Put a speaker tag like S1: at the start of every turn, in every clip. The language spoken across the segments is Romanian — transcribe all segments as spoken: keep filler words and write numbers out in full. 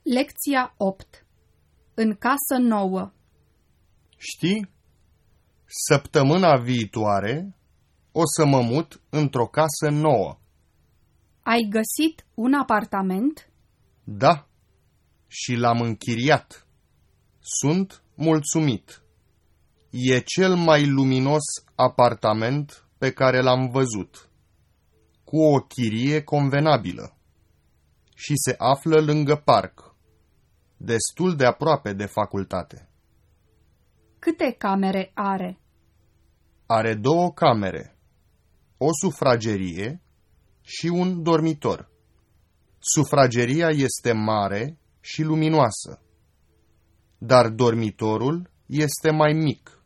S1: Lecția opt. În casă nouă.
S2: Știi, săptămâna viitoare o să mă mut într-o casă nouă.
S1: Ai găsit un apartament?
S2: Da, și l-am închiriat. Sunt mulțumit. E cel mai luminos apartament pe care l-am văzut, cu o chirie convenabilă, și se află lângă parc, destul de aproape de facultate.
S1: Câte camere are?
S2: Are două camere, o sufragerie și un dormitor. Sufrageria este mare și luminoasă, dar dormitorul este mai mic.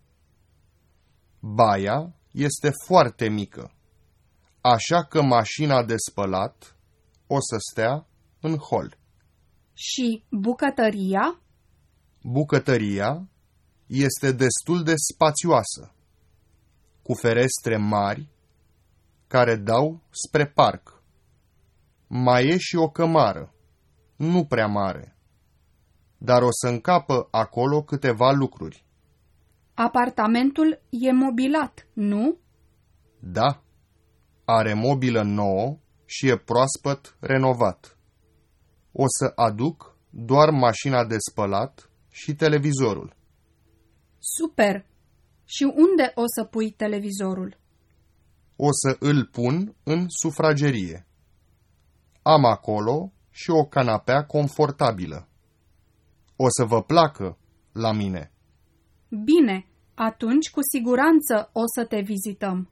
S2: Baia este foarte mică, așa că mașina de spălat o să stea în hol.
S1: Și bucătăria?
S2: Bucătăria este destul de spațioasă, cu ferestre mari care dau spre parc. Mai e și o cămară, nu prea mare, dar o să încapă acolo câteva lucruri.
S1: Apartamentul e mobilat, nu?
S2: Da, are mobilă nouă și e proaspăt renovat. O să aduc doar mașina de spălat și televizorul.
S1: Super! Și unde o să pui televizorul?
S2: O să îl pun în sufragerie. Am acolo și o canapea confortabilă. O să vă placă la mine.
S1: Bine, atunci cu siguranță o să te vizităm.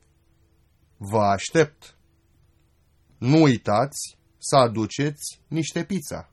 S2: Vă aștept. Nu uitați să aduceți niște pizza.